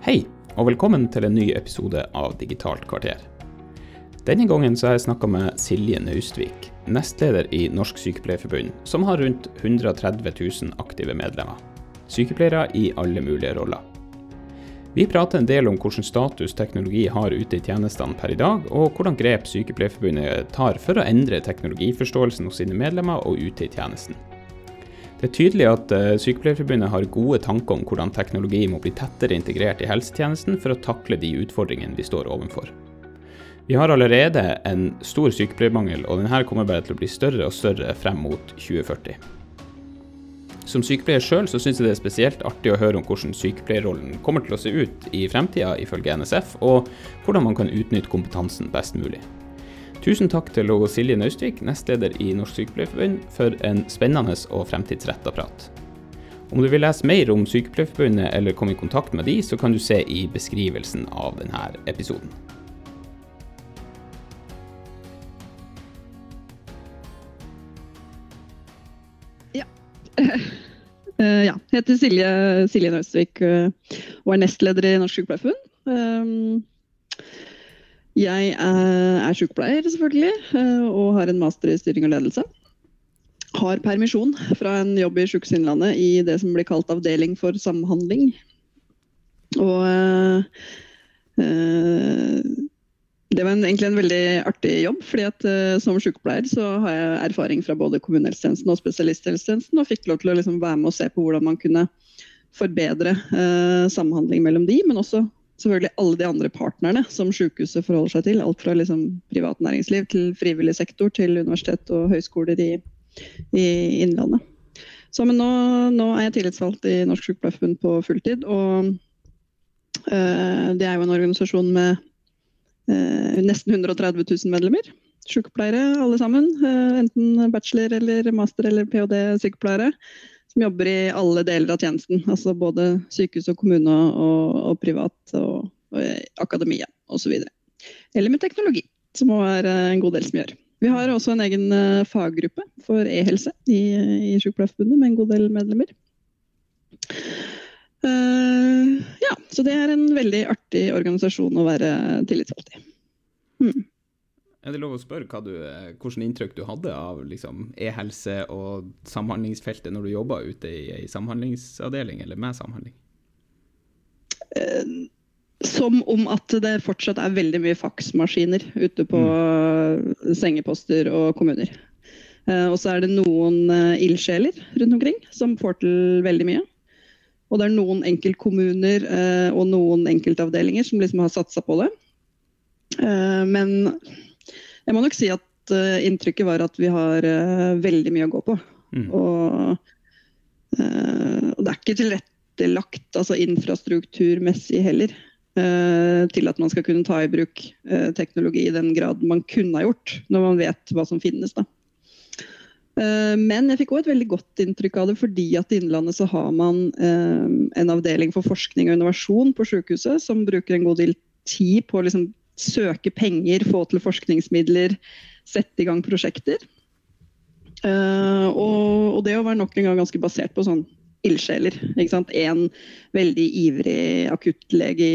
Hei, og velkommen til en ny episode av Digitalt kvarter. Denne gangen så har jeg snakket med Silje Naustvik, nestleder i Norsk Sykepleierforbund, som har rundt 130 000 aktive medlemmer. Sykepleiere i alle mulige roller. Vi prater en del om hvordan status teknologi har ute i tjenestene per i dag, og hvordan grep Sykepleierforbundet tar for å endre teknologiforståelsen hos sine medlemmer og ute i tjenesten. Det er tydelig at Sykepleierforbundet har gode tanker om hvordan teknologi må bli tettere integrert i helsetjenesten for å takle de utfordringene vi står overfor. Vi har allerede en stor sykepleiermangel, og denne kommer bare til å bli større og større frem mot 2040. Som sykepleier selv så synes jeg det er spesielt artig å høre om hvordan sykepleierrollen kommer til å se ut i fremtiden ifølge NSF, og hvordan man kan utnytte kompetansen best mulig. Tusen takk til Silje Naustvik, nestleder i Norsk Sykepleierforbund, for en spennende og fremtidsrettet prat. Om du vil lese mer om Sykepleierforbundet eller komme i kontakt med de, så kan du se i beskrivelsen av denne episoden. Jeg heter Silje Naustvik og er nestleder i Norsk Sykepleierforbund. Jeg er sykepleier selvfølgelig, og har en master i styring og ledelse. Har permisjon fra en jobb i Sykehuset Innlandet i det som blir kalt avdeling for samhandling. Og det var egentlig en veldig artig jobb, fordi at som sykepleier så har jeg erfaring fra både kommunehelsetjenesten og spesialisthelsetjenesten, og fikk lov til å liksom være med og se på hvordan man kunne forbedre samhandling mellom de, men også selvfølgelig alle de andre partnerne som sykehuset forholder seg til, alt fra liksom privat næringsliv til frivillig sektor til universitet og høyskoler i Innlandet. Så men nå er jeg tillitsvalgt i Norsk Sykepleierforbund på fulltid, og det er jo en organisasjon med nesten 130 000 medlemmer, sykepleiere alle sammen, enten bachelor eller master eller PhD-sykepleiere, som jobber i alle deler av tjenesten, altså både sykehus og kommune og privat og akademia og så videre. Eller med teknologi, som er en god del som gjør. Vi har også en egen faggruppe for e-helse i Sykepleierforbundet med en god del medlemmer. Så det er en veldig artig organisasjon å være tillitsvalgt i. Er det lov å spørre hvordan inntrykk du hadde av liksom, e-helse og samhandlingsfeltet når du jobbet ute i samhandlingsavdeling eller med samhandling? Som om at det fortsatt er veldig mye faksmaskiner ute på sengeposter og kommuner. Og så er det noen ildsjeler rundt omkring som får til veldig mye. Og det er noen enkeltkommuner og noen enkeltavdelinger som liksom har satset på det. Men jeg må nok si at inntrykket var at vi har veldig mye å gå på. Og det er ikke tilrettelagt, altså infrastrukturmessig heller, til at man skal kunne ta i bruk teknologi i den grad man kunne ha gjort, når man vet hva som finnes da. Men jeg fikk også et veldig godt inntrykk av det, fordi at i Innlandet så har man en avdeling for forskning og innovasjon på sykehuset, som bruker en god del tid på å liksom søke penger, få til forskningsmidler, sette i gang prosjekter. Og det var nok en gang ganske basert på sånn ildsjeler, ikke sant? En veldig ivrig akuttlege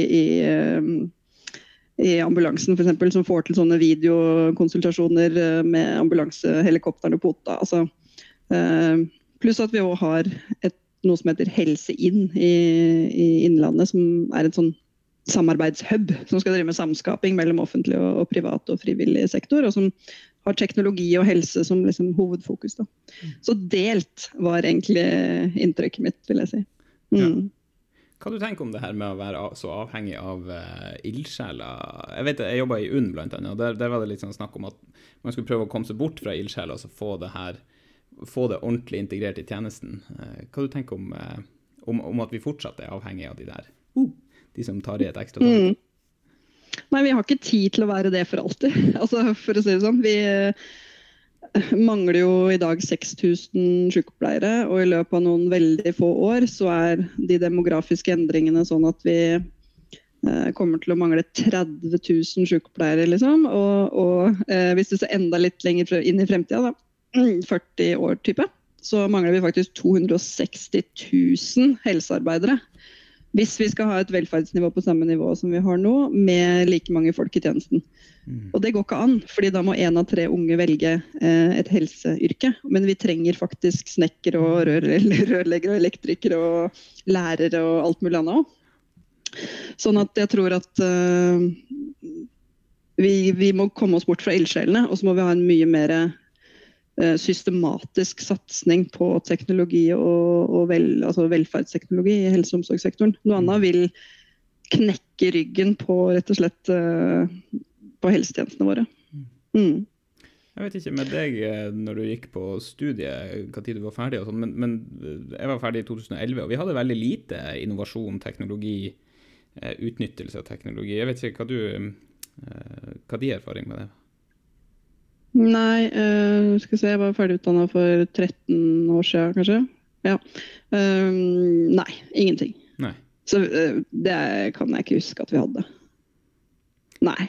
i ambulansen for eksempel, som får til sånne videokonsultasjoner med ambulansehelikopterne på Otta. Altså, pluss at vi også har noe som heter Helse Inn i Innlandet, som er et sånn samarbeidshub som skal drive med samskaping mellom offentlig og privat og frivillig sektor, og som har teknologi og helse som liksom hovedfokus da. Så delt var egentlig inntrykket mitt, vil jeg si. Ja. Hva du tenker om det her med å være så avhengig av ildsjeler? Jeg vet, jeg jobbet i UNN blant annet, og der var det litt sånn snakk om at man skulle prøve å komme seg bort fra ildsjeler, og så få det ordentlig integrert i tjenesten. Hva du tenker om at vi fortsatt er avhengig av de som tar i et ekstra tak? Nei, vi har ikke tid til å være det for alltid. Altså, for å si det sånn, vi mangler jo i dag 6 000 sykepleiere, og i løpet av noen veldig få år så er de demografiske endringene sånn at vi kommer til å mangle 30 000 sykepleiere, liksom. Og hvis du ser enda litt lenger inn i fremtiden, da, 40 år type, så mangler vi faktisk 260 000 helsearbeidere. Hvis vi skal ha et velferdsnivå på samme nivå som vi har nå, med like mange folk i tjenesten. Og det går ikke an, fordi da må 1 av 3 unge velge et helseyrke. Men vi trenger faktisk snekker og rørleggere og elektrikere og lærere og alt mulig annet også. Sånn at jeg tror at vi må komme oss bort fra ildsjelene, og så må vi ha en mye mer systematisk satsning på teknologi og altså velferdsteknologi i helse- og omsorgssektoren. Noe annet vil knekke ryggen på rett og slett på helsetjenestene våre. Jeg vet ikke med deg når du gikk på studiet, hva tid du var ferdig og sånn, men jeg var ferdig i 2011, og vi hadde veldig lite innovasjon, teknologi, utnyttelse av teknologi. Jeg vet ikke hva din erfaring med det? Nei, skal se, jeg var ferdig utdannet for 13 år siden, kanskje. Ja. Nei, ingenting. Nei. Så det kan jeg ikke huske at vi hadde. Nei.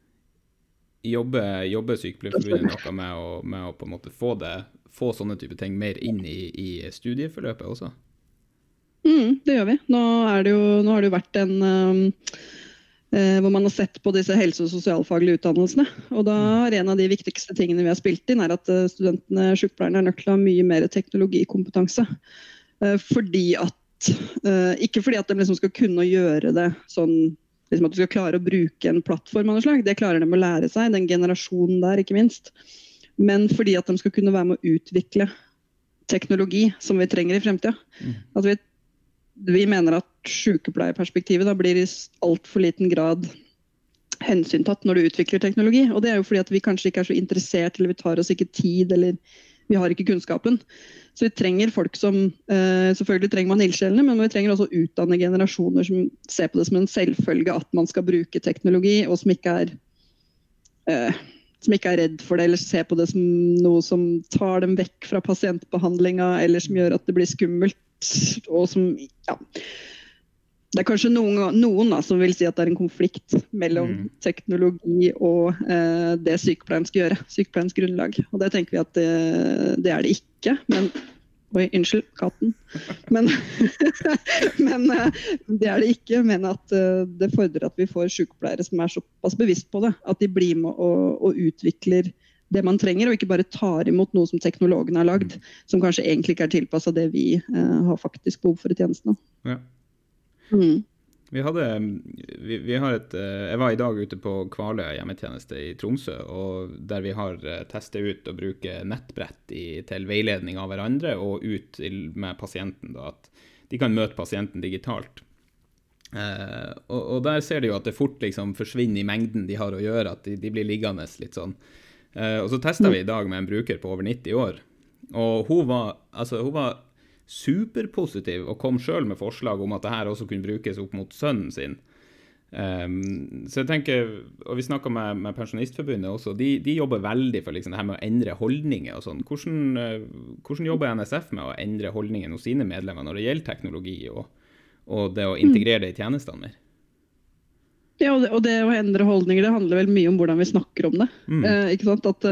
Jobber Sykepleierforbundet noe med å på en måte få sånne type ting mer inn i studieforløpet også? Det gjør vi. Nå har det jo vært hvor man har sett på disse helse- og sosialfaglige utdannelsene. Og da er en av de viktigste tingene vi har spilt inn, at studentene, sykepleierne, er nødt til å ha mye mer teknologikompetanse. Ikke fordi at de liksom skal kunne gjøre det sånn, liksom at du skal klare å bruke en plattform av noe slag. Det klarer de å lære seg, den generasjonen der, ikke minst. Men fordi at de skal kunne være med å utvikle teknologi som vi trenger i fremtiden. At vi mener at sykepleierperspektivet da blir i alt for liten grad hensyntatt når du utvikler teknologi. Og det er jo fordi at vi kanskje ikke er så interessert, eller vi tar oss ikke tid, eller vi har ikke kunnskapen. Så vi trenger folk som, selvfølgelig trenger man ildsjelene, men vi trenger også utdanne generasjoner som ser på det som en selvfølge at man skal bruke teknologi, og som ikke er redd for det, eller ser på det som noe som tar dem vekk fra pasientbehandlinga, eller som gjør at det blir skummelt, og som, ja, det er kanskje noen da, som vil si at det er en konflikt mellom teknologi og det sykepleieren skal gjøre, sykepleierens grunnlag. Og det tenker vi at det er det ikke, men unnskyld, katten. Men det er det ikke, men at det fordrer at vi får sykepleiere som er såpass bevisst på det, at de blir med og utvikler det man trenger, og ikke bare tar imot noe som teknologene har lagd, som kanskje egentlig ikke er tilpasset det vi har faktisk behov for i tjenestene. Ja. Jeg var i dag ute på Kvaløya hjemmetjeneste i Tromsø, og der vi har testet ut å bruke nettbrett til veiledning av hverandre, og ut med pasienten, da, at de kan møte pasienten digitalt. Og der ser de jo at det fort liksom forsvinner i mengden de har å gjøre, at de blir liggende litt sånn. Og så testet vi i dag med en bruker på over 90 år, og hun var superpositiv og kom selv med forslag om at det her også kunne brukes opp mot sønnen sin. Så jeg tenker, og vi snakket med Pensjonistforbundet også, de jobber veldig for liksom det her med å endre holdninger og sånn. Hvordan jobber NSF med å endre holdningen hos sine medlemmer når det gjelder teknologi og det å integrere det i tjenestene mer? Ja, og det å endre holdninger, det handler vel mye om hvordan vi snakker om det. Ikke sant? At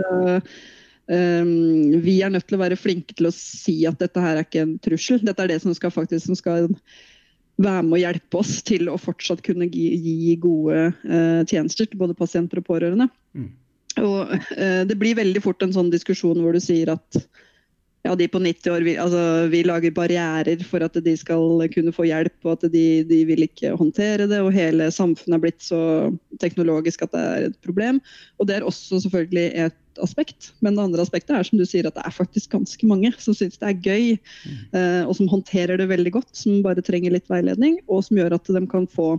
vi er nødt til å være flinke til å si at dette her er ikke en trussel. Dette er det som skal være med å hjelpe oss til å fortsatt kunne gi gode tjenester til både pasienter og pårørende. Og det blir veldig fort en sånn diskusjon hvor du sier at ja, de på 90 år, vi lager barrierer for at de skal kunne få hjelp, og at de vil ikke håndtere det, og hele samfunnet er blitt så teknologisk at det er et problem. Og det er også selvfølgelig et aspekt, men det andre aspektet er som du sier at det er faktisk ganske mange som synes det er gøy, og som håndterer det veldig godt, som bare trenger litt veiledning, og som gjør at de kan få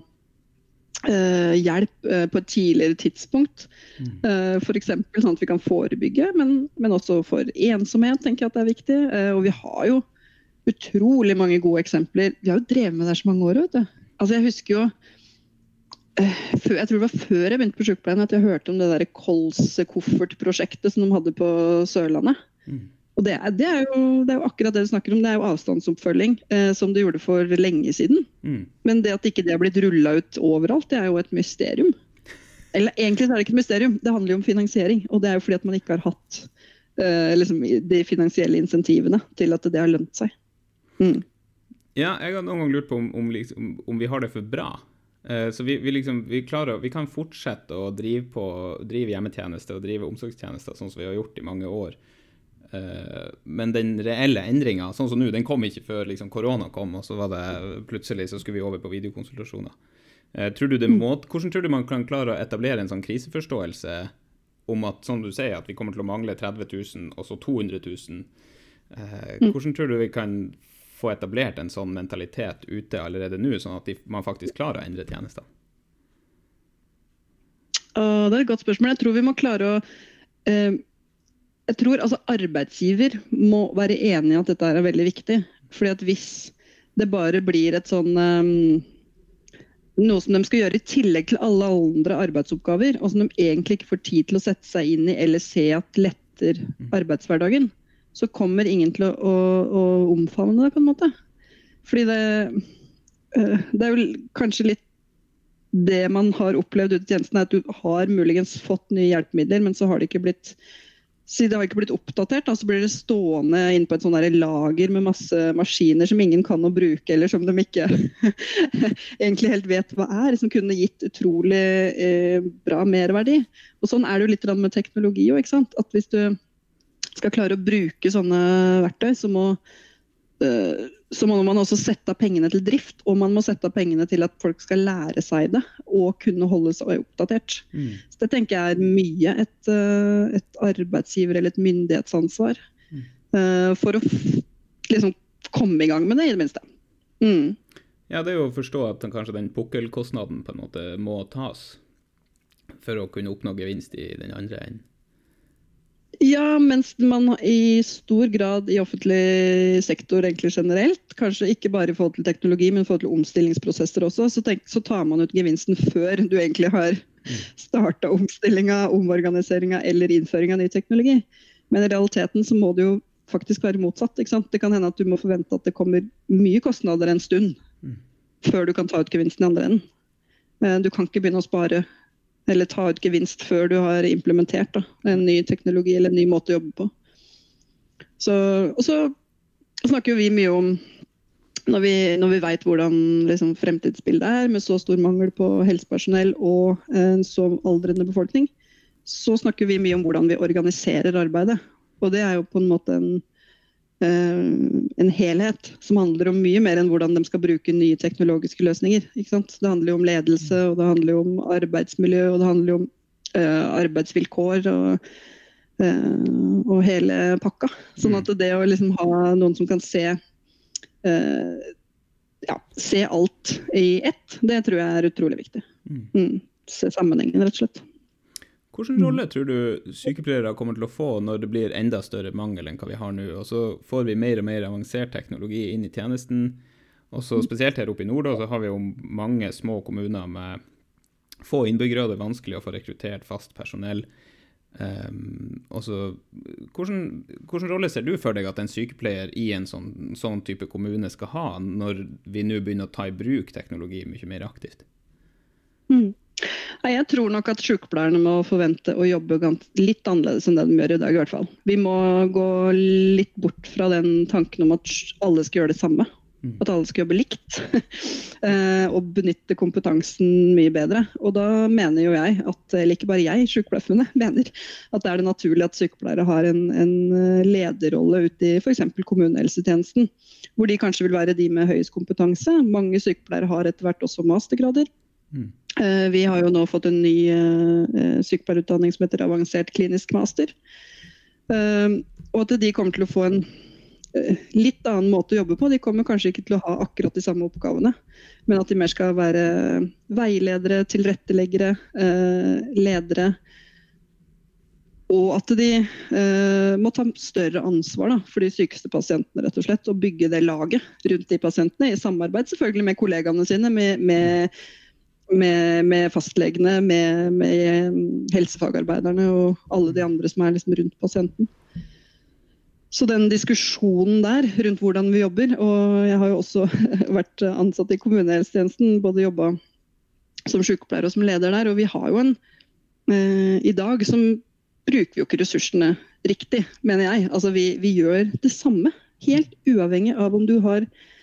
hjelp på et tidligere tidspunkt, for eksempel sånn at vi kan forebygge, men også for ensomhet tenker jeg at det er viktig, og vi har jo utrolig mange gode eksempler. Vi har jo drevet med det så mange år, vet du. Altså jeg husker jo jeg tror det var før jeg begynte på sykepleien at jeg hørte om det der Kols-koffert-prosjektet som de hadde på Sørlandet. Og det er jo akkurat det du snakker om, det er jo avstandsoppfølging som du gjorde for lenge siden. Men det at ikke det har blitt rullet ut overalt, det er jo et mysterium. Eller egentlig er det ikke et mysterium, det handler jo om finansiering, og det er jo fordi at man ikke har hatt liksom, de finansielle insentivene til at det har lønt seg. Ja, jeg har noen gang lurt på om vi har det for bra. Så vi kan fortsette å drive hjemmetjenester og drive omsorgstjenester sånn som vi har gjort i mange år. Men den reelle endringen, sånn som nå, den kom ikke før liksom korona kom, og så var det plutselig så skulle vi over på videokonsultasjoner. Hvordan tror du man kan klare å etablere en sånn kriseforståelse om at, som du sier, at vi kommer til å mangle 30 000 og så 200 000? Hvordan tror du vi kan få etablert en sånn mentalitet ute allerede nå, sånn at man faktisk klarer å endre tjenester? Det et godt spørsmål. Jeg tror vi må klare å jeg tror altså arbeidsgiver må være enig i at dette veldig viktig. Fordi at hvis det bare blir et sånn noe som de skal gjøre i tillegg til alle andre arbeidsoppgaver, og som de egentlig ikke får tid til å sette seg inn i eller se at letter arbeidshverdagen, så kommer ingen til å omfavne det på en måte. Fordi det jo kanskje litt det man har opplevd ute i tjenesten, at du har muligens fått nye hjelpemidler, men så har det ikke blitt oppdatert, så blir det stående inn på et sånt lager med masse maskiner som ingen kan å bruke, eller som de ikke egentlig helt vet hva som kunne gitt utrolig bra merverdi. Og sånn det jo litt med teknologi også, ikke sant? At hvis du skal klare å bruke sånne verktøy, så må man også sette av pengene til drift, og man må sette av pengene til at folk skal lære seg det, og kunne holde seg oppdatert. Så det tenker jeg mye et arbeidsgiver eller et myndighetsansvar for å liksom komme i gang med det, i det minste. Ja, det jo å forstå at kanskje den pukkelkostnaden på en måte må tas for å kunne oppnå gevinst i den andre enden. Ja, mens man i stor grad i offentlig sektor egentlig generelt, kanskje ikke bare i forhold til teknologi, men i forhold til omstillingsprosesser også, så tar man ut gevinsten før du egentlig har startet omstillingen, omorganiseringen eller innføringen av ny teknologi. Men i realiteten så må det jo faktisk være motsatt, ikke sant? Det kan hende at du må forvente at det kommer mye kostnader en stund før du kan ta ut gevinsten i andre enden. Men du kan ikke begynne å spare eller ta ut gevinst før du har implementert en ny teknologi eller en ny måte å jobbe på. Og så snakker vi mye om, når vi vet hvordan liksom, fremtidsbildet med så stor mangel på helsepersonell og en så aldrende befolkning, så snakker vi mye om hvordan vi organiserer arbeidet. Og det jo på en måte en helhet som handler om mye mer enn hvordan de skal bruke nye teknologiske løsninger. Ikke sant? Det handler jo om ledelse, og det handler jo om arbeidsmiljø, og det handler jo om arbeidsvilkår og hele pakka. Sånn at det å liksom ha noen som kan se alt i ett, det tror jeg utrolig viktig. Se sammenhengen, rett og slett. Hvilken rolle tror du sykepleiere kommer til å få når det blir enda større mangel enn hva vi har nå? Og så får vi mer og mer avansert teknologi inn i tjenesten. Og så spesielt her oppe i nord, så har vi jo mange små kommuner med få innbyggere, og det vanskelig å få rekruttert fast personell. Hvilken rolle ser du for deg at en sykepleier i en sånn type kommune skal ha, når vi nå begynner å ta i bruk teknologi mye mer aktivt? Jeg tror nok at sykepleierne må forvente å jobbe litt annerledes enn det de gjør i dag i hvert fall. Vi må gå litt bort fra den tanken om at alle skal gjøre det samme. At alle skal jobbe likt. Og benytte kompetansen mye bedre. Og da mener jo jeg at, eller ikke bare jeg, Sykepleierforbundet, mener at det det naturlig at sykepleiere har en lederrolle ute i for eksempel kommunehelsetjenesten, hvor de kanskje vil være de med høyest kompetanse. Mange sykepleiere har etter hvert også mastergrader. Vi har jo nå fått en ny sykepleierutdanning som heter avansert klinisk master. Og at de kommer til å få en litt annen måte å jobbe på. De kommer kanskje ikke til å ha akkurat de samme oppgavene, men at de mer skal være veiledere, tilretteleggere, ledere. Og at de må ta større ansvar for de sykeste pasientene, rett og slett, og bygge det laget rundt de pasientene, i samarbeid selvfølgelig med kollegaene sine, med fastlegene, med helsefagarbeiderne og alle de andre som liksom rundt pasienten. Så den diskusjonen der rundt hvordan vi jobber, og jeg har jo også vært ansatt i kommunehelsetjenesten, både jobbet som sykepleier og som leder der, og vi har jo i dag som bruker vi jo ikke ressursene riktig, mener jeg. Altså vi gjør det samme, helt uavhengig av om du har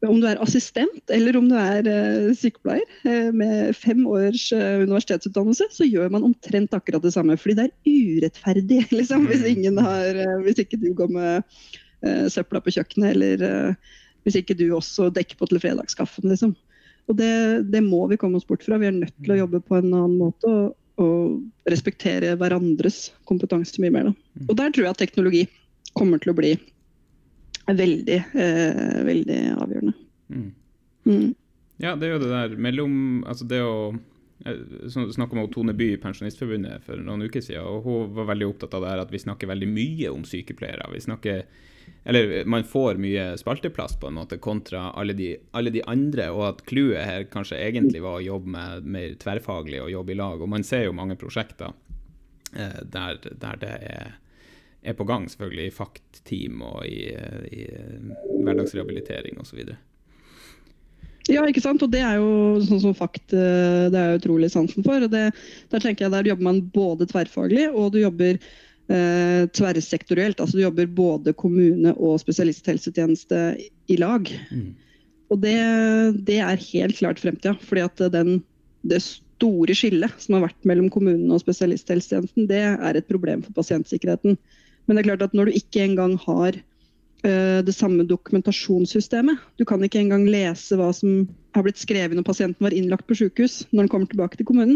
om du assistent, eller om du sykepleier med 5 års universitetsutdannelse, så gjør man omtrent akkurat det samme, fordi det urettferdig, liksom, hvis ikke du går med søpla på kjøkkenet, eller hvis ikke du også dekker på til fredagskaffen, liksom. Og det må vi komme oss bort fra. Vi nødt til å jobbe på en annen måte, og respektere hverandres kompetanse mye mer. Da. Og der tror jeg at teknologi kommer til å bli veldig, veldig avgjørende. Ja, det jo det der altså det å snakke med Tone By i Pensjonistforbundet for noen uker siden, og hun var veldig opptatt av det her at vi snakker veldig mye om sykepleiere. Eller man får mye spalteplass på en måte kontra alle de andre, og at clouet her kanskje egentlig var å jobbe med mer tverrfaglig og jobbe i lag. Og man ser jo mange prosjekter der det på gang, selvfølgelig i FACT-team og i hverdagsrehabilitering og så videre. Ja, ikke sant? Og det jo sånn som FACT, det jo utrolig sansen for. Og der tenker jeg, der jobber man både tverrfaglig, og du jobber tverrsektorielt. Altså du jobber både kommune og spesialisthelsetjeneste i lag. Og det helt klart fremtiden, fordi at det store skillet som har vært mellom kommunen og spesialisthelsetjenesten, det et problem for pasientsikkerheten. Men det klart at når du ikke engang har det samme dokumentasjonssystemet, du kan ikke engang lese hva som har blitt skrevet når pasienten var innlagt på sykehus, når den kommer tilbake til kommunen,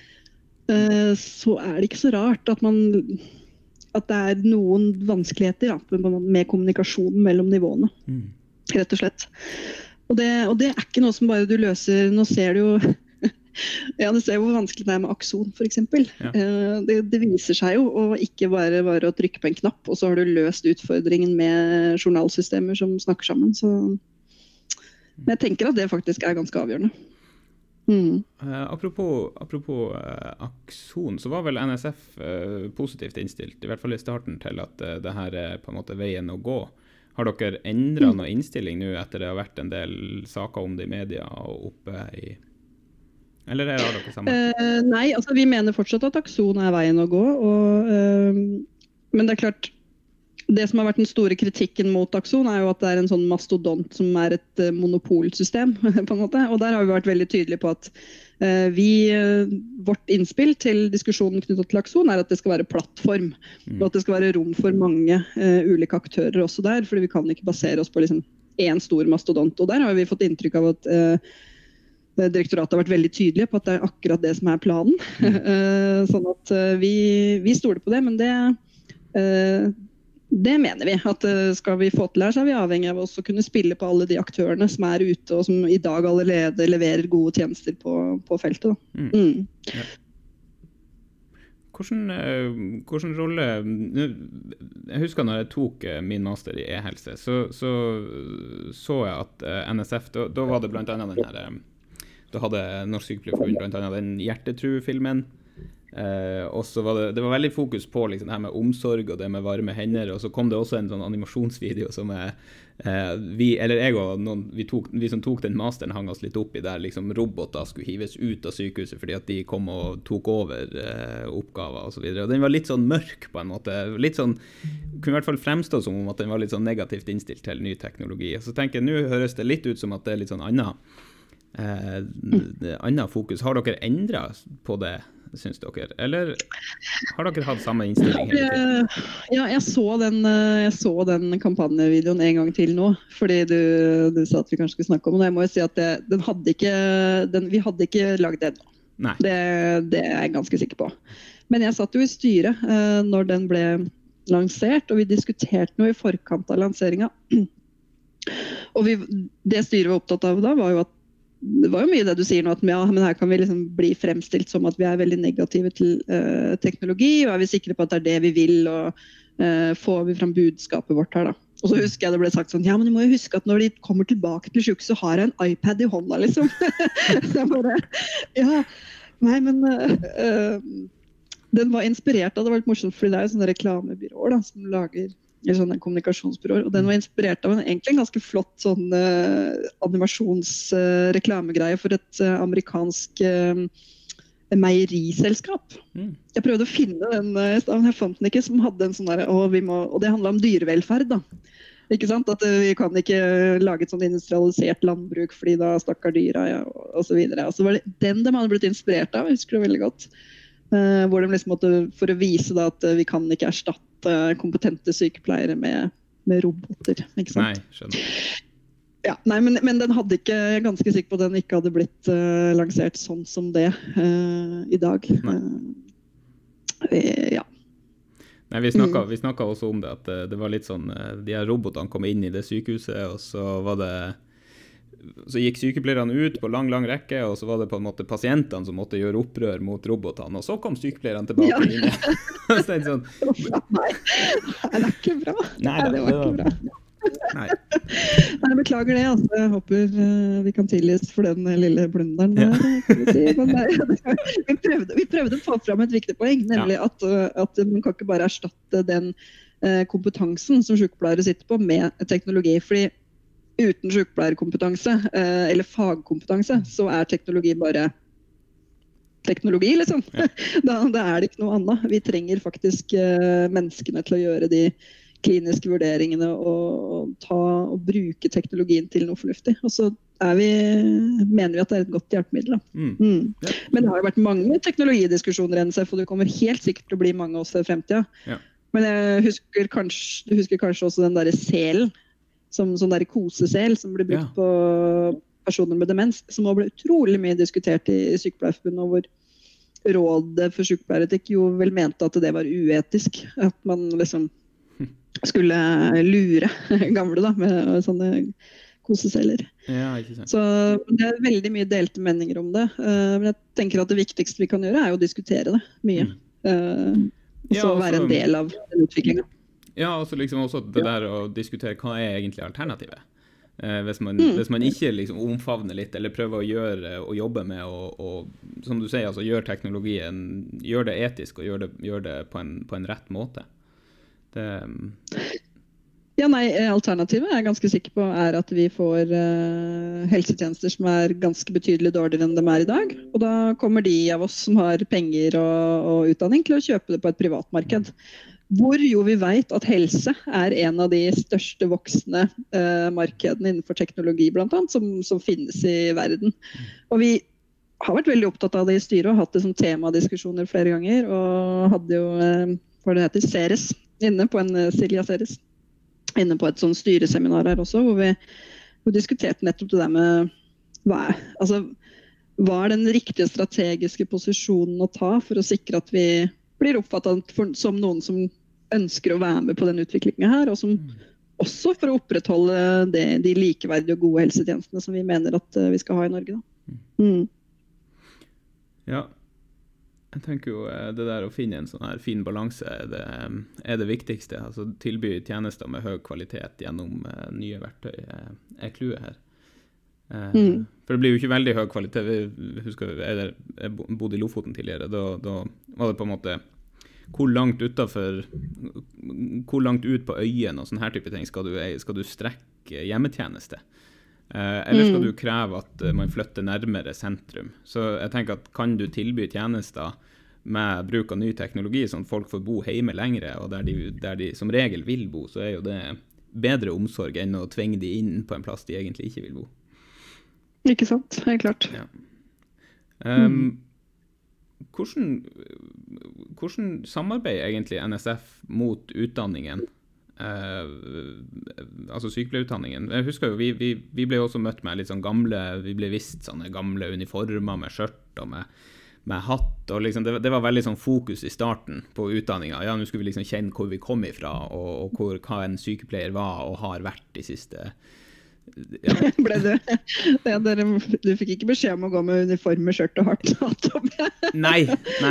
så det ikke så rart at det noen vanskeligheter med kommunikasjonen mellom nivåene, rett og slett. Og det ikke noe som bare du løser, nå ser du jo ja, du ser hvor vanskelig det med Akson, for eksempel. Ja. Det viser seg jo, og ikke bare å trykke på en knapp, og så har du løst utfordringen med journalsystemer som snakker sammen. Så jeg tenker at det faktisk ganske avgjørende. Apropos Akson, så var vel NSF positivt innstilt, i hvert fall i starten, til at det her på en måte veien å gå. Har dere endret noe innstilling nå etter det har vært en del saker om det i media og oppe i... Eller det dere sammen? Nei, altså vi mener fortsatt at Akson veien å gå, men det klart, det som har vært den store kritikken mot Akson jo at det en sånn mastodont som et monopolsystem, på en måte, og der har vi vært veldig tydelige på at vårt innspill til diskusjonen knyttet til Akson at det skal være plattform, og at det skal være rom for mange ulike aktører også der, fordi vi kan ikke basere oss på liksom en stor mastodont, og der har vi fått inntrykk av at direktoratet har vært veldig tydelige på at det akkurat det som planen. Sånn at vi stoler på det, men det mener vi. At skal vi få til her, så vi avhengig av oss å kunne spille på alle de aktørene som ute, og som i dag allerede leverer gode tjenester på feltet. Da. Ja. Hvordan rolle... Jeg husker når jeg tok min master i e-helse, så jeg at NSF, da var det blant annet den her... Da hadde Norsk Sykepleierforbund blant annet den Hjertetru-filmen, og så var det var veldig fokus på liksom, det her med omsorg og det med varme hender, og så kom det også en sånn animasjonsvideo som vi som tok den masteren hang oss litt opp i der liksom roboter skulle hives ut av sykehuset fordi at de kom og tok over oppgaver og så videre, og den var litt sånn mørk på en måte, litt sånn, kunne i hvert fall fremstå som om at den var litt sånn negativt innstilt til ny teknologi, og så tenker jeg, nå høres det litt ut som at det litt sånn annet fokus. Har dere endret på det, synes dere? Eller har dere hatt samme innstilling hele tiden? Ja, jeg så den kampanjevideoen en gang til nå, fordi du sa at vi kanskje skulle snakke om det. Jeg må jo si at vi hadde ikke laget det nå. Nei. Det jeg ganske sikker på. Men jeg satt jo i styret når den ble lansert, og vi diskuterte noe i forkant av lanseringen. Og det styret var opptatt av da, var jo at det var jo mye det du sier nå, at ja, men her kan vi liksom bli fremstilt som at vi veldig negative til teknologi, og vi sikre på at det det vi vil, og får vi frem budskapet vårt her da. Og så husker jeg det ble sagt sånn, ja, men du må jo huske at når de kommer tilbake til sykehuset, så har jeg en iPad i hånda, liksom. Så jeg bare, ja, nei, men den var inspirert av, det var litt morsomt, fordi det jo sånne reklamebyråer da, som lager eller sånne kommunikasjonsbyråer, og den var inspirert av egentlig en ganske flott sånn animasjonsreklamegreie for et amerikansk meieriselskap. Jeg prøvde å finne den, jeg fant den ikke, som hadde en sånn der, og det handlet om dyrevelferd da. Ikke sant? At vi kan ikke lage et sånn industrialisert landbruk fordi da stakkar dyra, ja, og så videre. Og så var det den de hadde blitt inspirert av, jeg husker det veldig godt. Hvor de liksom måtte, for å vise da at vi kan ikke erstatte kompetente sykepleiere med roboter, ikke sant? Nei, skjønner. Ja, nei, men den hadde ikke, jeg er ganske sikker på at den ikke hadde blitt lansert sånn som det i dag. Ja. Nei, vi snakket også om det, at det var litt sånn, de her robotene kom inn i det sykehuset, og så gikk sykepleierne ut på lang rekke, og så var det på en måte pasientene som måtte gjøre opprør mot robotene, og så kom sykepleierne tilbake inn. Så det sånn. Nei, det er ikke bra. Nei, det var ikke bra. Nei, jeg beklager det, altså. Jeg håper vi kan tilgis for den lille blunderen der, kan vi si. Men vi prøvde å få fram et viktig poeng, nemlig at man kan ikke bare erstatte den kompetansen som sykepleiere sitter på med teknologi, fordi uten sykepleierkompetanse, eller fagkompetanse, så er teknologi bare teknologi, liksom. Da er det ikke noe annet. Vi trenger faktisk menneskene til å gjøre de kliniske vurderingene og bruke teknologien til noe fornuftig. Og så mener vi at det er et godt hjelpemiddel. Men det har jo vært mange teknologidiskusjoner i NSF, og det kommer helt sikkert til å bli mange også i fremtiden. Ja. Men jeg husker kanskje også den der selen, sånn der kosesel som ble brukt på personer med demens, som også ble utrolig mye diskutert i Sykepleierforbundet, hvor rådet for sykepleieretikk jo vel mente at det var uetisk, at man liksom skulle lure gamle da, med sånne koseceller. Ja, ikke sant. Så det er veldig mye delte meninger om det. Men jeg tenker at det viktigste vi kan gjøre er å diskutere det mye. Og så være en del av den utviklingen. Ja, altså liksom også det der å diskutere hva er egentlig alternativet. Hvis man ikke liksom omfavner litt, eller prøver å gjøre og jobbe med og som du sier, altså gjøre teknologien, gjøre det etisk og gjøre det på en rett måte. Ja, nei, alternativet er jeg ganske sikker på er at vi får helsetjenester som er ganske betydelig dårligere enn de er i dag. Og da kommer de av oss som har penger og utdanning til å kjøpe det på et privatmarked. Hvor jo vi vet at helse er en av de største voksne markedene innenfor teknologi blant annet, som finnes i verden. Og vi har vært veldig opptatt av det i styret og hatt det som temadiskusjoner flere ganger, og hadde jo, hva det heter, Ceres inne på Silja Ceres, inne på et sånn styreseminar her også, hvor vi diskuterte nettopp det der med hva er den riktige strategiske posisjonen å ta for å sikre at vi blir oppfattet som noen som ønsker å være med på den utviklingen her, og som også for å opprettholde de likeverdige og gode helsetjenestene som vi mener at vi skal ha i Norge. Da. Ja. Jeg tenker jo det der å finne en sånn her fin balanse er det viktigste. Altså tilby tjenester med høy kvalitet gjennom nye verktøy er clouet her. For det blir jo ikke veldig høy kvalitet. Jeg husker jeg bodde i Lofoten tidligere. Da var det på en måte hvor langt ut på øyen og sånn her type ting skal du strekke hjemmetjeneste. Eller skal du kreve at man flytter nærmere sentrum? Så jeg tenker at kan du tilby tjenester med bruk av ny teknologi, sånn at folk får bo hjemme lengre, og der de som regel vil bo, så er jo det bedre omsorg enn å tvinge de inn på en plass de egentlig ikke vil bo. Ikke sant, helt klart. Ja. Hvordan samarbeider egentlig NSF mot utdanningen? Altså sykepleierutdanningen. Jeg husker jo, vi ble også møtt med litt sånn vi ble vist sånne gamle uniformer med skjørt og med hatt, og liksom, det var veldig sånn fokus i starten på utdanningen. Ja, nå skulle vi liksom kjenne hvor vi kom ifra, og hva en sykepleier var og har vært de siste... Ja. Du fikk ikke beskjed om å gå med uniform med skjørt og hatt opp? Nei.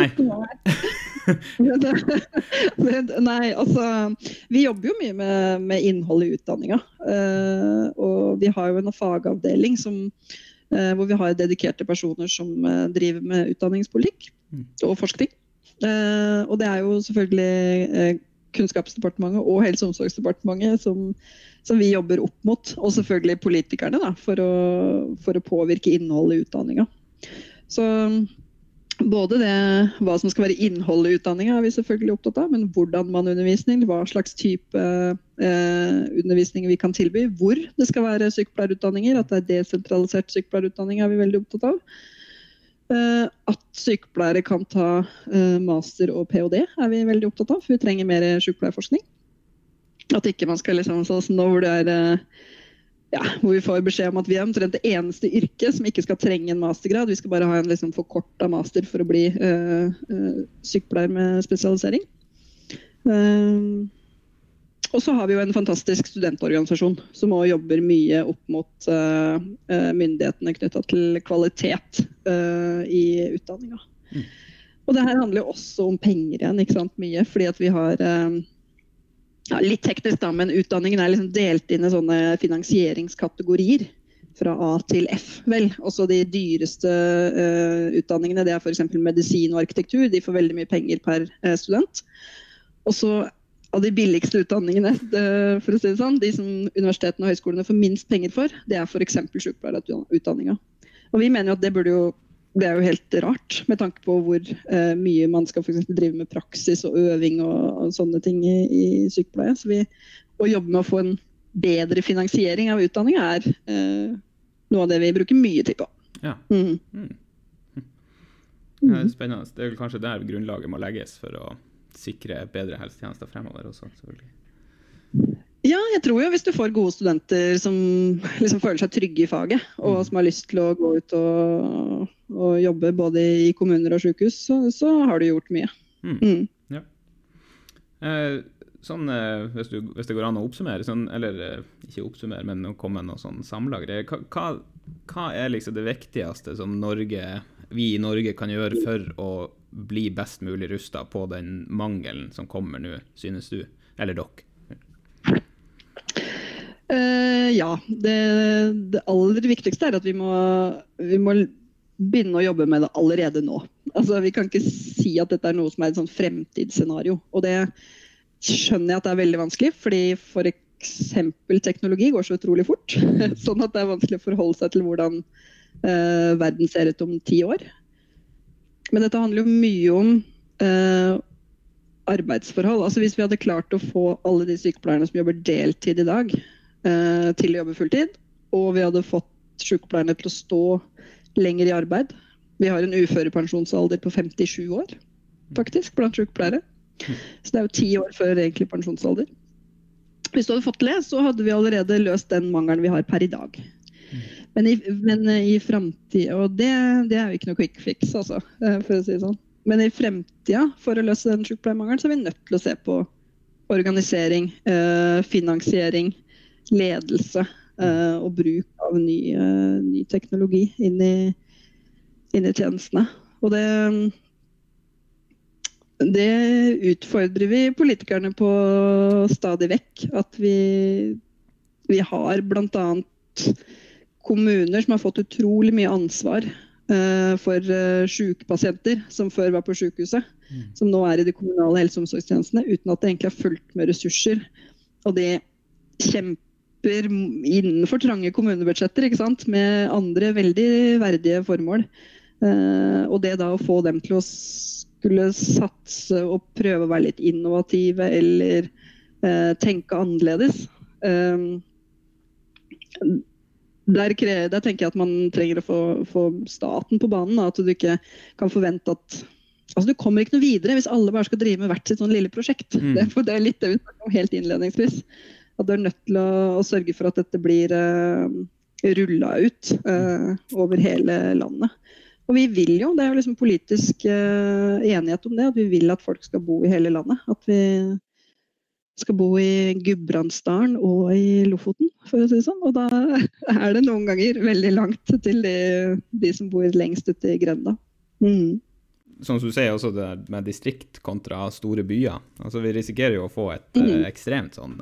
Nei, altså, vi jobber jo mye med innhold i utdanningen, og vi har jo en fagavdeling hvor vi har dedikerte personer som driver med utdanningspolitikk og forskning. Og det er jo selvfølgelig Kunnskapsdepartementet og Helse- og omsorgsdepartementet som vi jobber opp mot, og selvfølgelig politikerne da, for å påvirke innholdet i utdanningen. Så både det, hva som skal være innholdet i utdanningen er vi selvfølgelig opptatt av, men hvordan man undervisning, hva slags type undervisning vi kan tilby, hvor det skal være sykepleierutdanninger, at det er desentralisert sykepleierutdanning er vi veldig opptatt av. At sykepleiere kan ta master og PhD er vi veldig opptatt av, for vi trenger mer sykepleierforskning. At ikke man skal liksom sånn som nå hvor det hvor vi får beskjed om at vi er omtrent det eneste yrket som ikke skal trenge en mastergrad. Vi skal bare ha en liksom forkortet master for å bli sykepleier med spesialisering. Og så har vi jo en fantastisk studentorganisasjon som også jobber mye opp mot myndighetene knyttet til kvalitet i utdanningen. Og det her handler jo også om penger igjen, ikke sant? Mye, fordi at vi har... litt teknisk da, men utdanningen er liksom delt inn i sånne finansieringskategorier fra A til F, vel. Også de dyreste utdanningene, det er for eksempel medisin og arkitektur, de får veldig mye penger per student. Og så av de billigste utdanningene, for å si det sånn, de som universitetene og høyskolene får minst penger for, det er for eksempel sykepleierutdanningen. Og vi mener jo at det er jo helt rart, med tanke på hvor mye man skal for eksempel drive med praksis og øving og sånne ting i sykepleie. Så å jobbe med å få en bedre finansiering av utdanningen er noe av det vi bruker mye tid på. Ja. Det er spennende. Det er vel kanskje der grunnlaget må legges for å sikre bedre helsetjenester fremover også, selvfølgelig. Ja, jeg tror jo hvis du får gode studenter som liksom føler seg trygge i faget, og som har lyst til å gå ut og jobbe både i kommuner og sykehus, så har du gjort mye. Ja. Sånn, hvis det går an å oppsummere, sånn, eller ikke oppsummere, men å komme med noe sånn samlagre, hva er liksom det viktigste som vi i Norge kan gjøre for å bli best mulig rustet på den mangelen som kommer nå, synes du, eller dere? Det aller viktigste er at vi må begynne å jobbe med det allerede nå. Altså, vi kan ikke si at dette er noe som er et sånn fremtidsscenario, og det skjønner jeg at det er veldig vanskelig, fordi for eksempel teknologi går så utrolig fort, sånn at det er vanskelig å forholde seg til hvordan verden ser ut om 10 år. Men dette handler jo mye om arbeidsforhold. Altså hvis vi hadde klart å få alle de sykepleierne som jobber deltid i dag til å jobbe fulltid, og vi hadde fått sykepleierne til å stå lenger i arbeid. Vi har en uførepensjonsalder på 57 år, faktisk, blant sykepleiere. Så det er jo 10 år før egentlig pensjonsalder. Hvis du hadde fått det, så hadde vi allerede løst den mangelen vi har per i dag. Men i fremtiden, og det er jo ikke noe quick fix, altså, for å si det sånn. Men i fremtiden, for å løse den sykepleiermangelen, så er vi nødt til å se på organisering, finansiering, ledelse og bruk av ny teknologi inn i tjenestene. Og det utfordrer vi politikerne på stadig vekk, at vi har blant annet kommuner som har fått utrolig mye ansvar for syke pasienter som før var på sykehuset, som nå er i de kommunale helse- og omsorgstjenestene, uten at det egentlig har fulgt med ressurser. Og det kjemper innenfor trange kommunebudsjetter, ikke sant? Med andre veldig verdige formål. Og det da å få dem til å skulle satse og prøve å være litt innovative eller tenke annerledes. Der tenker jeg at man trenger å få staten på banen, da, at du ikke kan forvente at altså du kommer ikke noe videre hvis alle bare skal drive med hvert sitt sånn lille prosjekt. Det er litt det vi snakker om helt innledningsvis. At du er nødt til å sørge for at dette blir rullet ut over hele landet. Og vi vil jo, det er jo liksom politisk enighet om det, at vi vil at folk skal bo i hele landet. At vi skal bo i Gudbrandsdalen og i Lofoten, for å si det sånn. Og da er det noen ganger veldig langt til de som bor lengst ute i grenda. Som du sier også det med distrikt kontra store byer. Altså vi risikerer jo å få et ekstremt sånn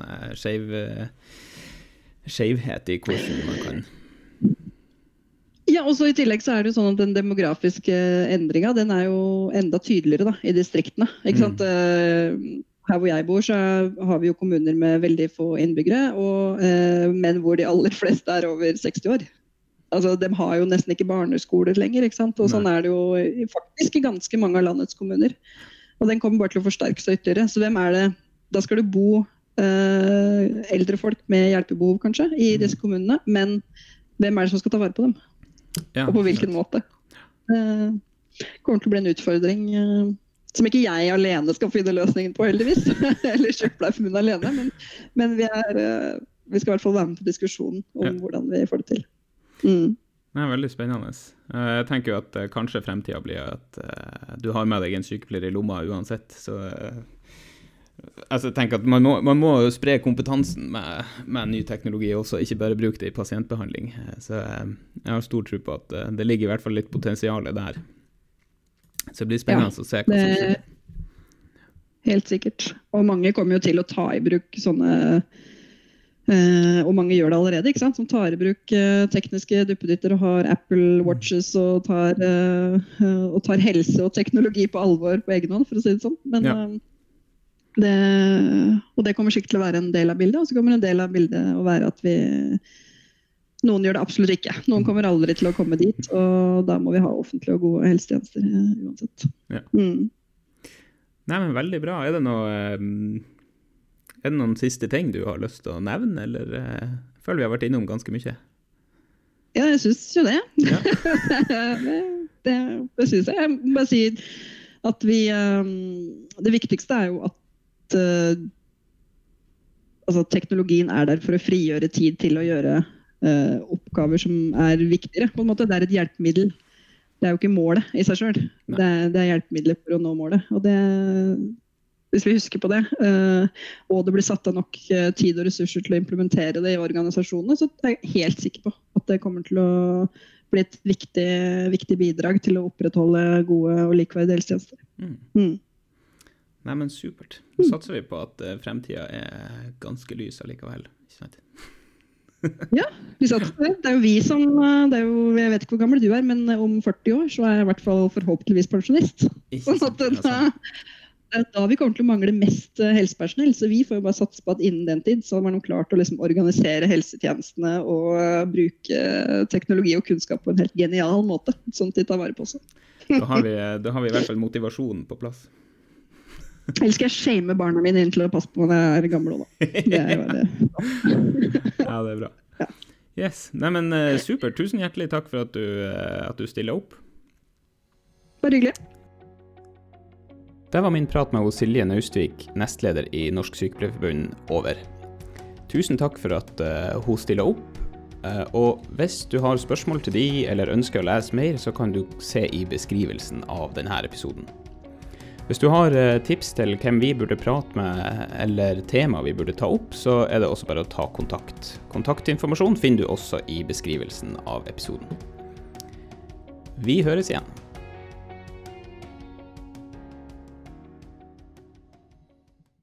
skjevhet i hvordan man kan... Ja, og så i tillegg så er det jo sånn at den demografiske endringen, den er jo enda tydeligere da, i distriktene. Ikke sant? Her hvor jeg bor så har vi jo kommuner med veldig få innbyggere, men hvor de aller fleste er over 60 år. altså, de har jo nesten ikke barneskoler lenger, ikke sant? Og sånn det jo faktisk i ganske mange av landets kommuner. Og den kommer bare til å forsterke seg ytterligere. Så hvem det? Da skal det bo eldre folk med hjelpebehov kanskje i disse kommunene, men hvem det som skal ta vare på dem? Ja, og på hvilken måte? Kommer til å bli en utfordring som ikke jeg alene skal finne løsningen på, heldigvis. Eller Sykepleierforbundet alene, men vi skal i hvert fall være med på diskusjonen om hvordan vi får det til. Det veldig spennende. Jeg tenker jo at kanskje fremtiden blir at du har med deg en sykepleier i lomma uansett, så altså, jeg tenker at man må spre kompetansen med ny teknologi også, ikke bare bruke det i pasientbehandling. Så jeg har stor tro på at det ligger i hvert fall litt potensiale der. Så det blir spennende å se hva som skjer. Helt sikkert. Og mange kommer jo til å ta i bruk sånne, og mange gjør det allerede, ikke sant? Som tar i bruk tekniske duppeditter og har Apple Watches og tar helse og teknologi på alvor på egen hånd, for å si det sånn. Men det kommer sikkert til å være en del av bildet, og så kommer en del av bildet å være at noen gjør det absolutt ikke. Noen kommer aldri til å komme dit, og da må vi ha offentlige og gode helsetjenester uansett. Ja. Nei, men veldig bra. Er det noen siste ting du har lyst til å nevne, eller føler vi har vært innom ganske mye? Ja, jeg synes jo det. Ja. det synes jeg. Jeg må bare si at det viktigste jo at altså, teknologien der for å frigjøre tid til å gjøre oppgaver som viktigere. På en måte, det et hjelpemiddel. Det jo ikke målet i seg selv. Det hjelpemidler for å nå målet. Og hvis vi husker på det, og det blir satt av nok tid og ressurser til å implementere det i organisasjonene, så er jeg helt sikker på at det kommer til å bli et viktig bidrag til å opprettholde gode og likeverdige helsetjenester. Nei, men supert. Så satser vi på at fremtiden ganske lys allikevel. Ikke sant? Ja, vi satser på det. Det jo vi som, jeg vet ikke hvor gammel du men om 40 år så jeg i hvert fall forhåpentligvis pensjonist. Sånn at da vi kommer til å mangle mest helsepersonell, så vi får jo bare satse på at innen den tid så har man klart å liksom organisere helsetjenestene og bruke teknologi og kunnskap på en helt genial måte, sånn at de tar vare på oss. Da har vi i hvert fall motivasjonen på plass. Eller skal jeg shame barna mine inn til å passe på når jeg gammel også, da. Det jo det. Ja, det bra. Ja. Yes. Nei, men super. Tusen hjertelig takk for at du stiller opp. Bare hyggelig. Det var min prat med Silje Naustvik, nestleder i Norsk Sykepleierforbund, over. Tusen takk for at hun stiller opp. Og hvis du har spørsmål til de, eller ønsker å lese mer, så kan du se i beskrivelsen av denne episoden. Hvis du har tips til hvem vi burde prate med, eller tema vi burde ta opp, så det også bare å ta kontakt. Kontaktinformasjon finner du også i beskrivelsen av episoden. Vi høres igjen.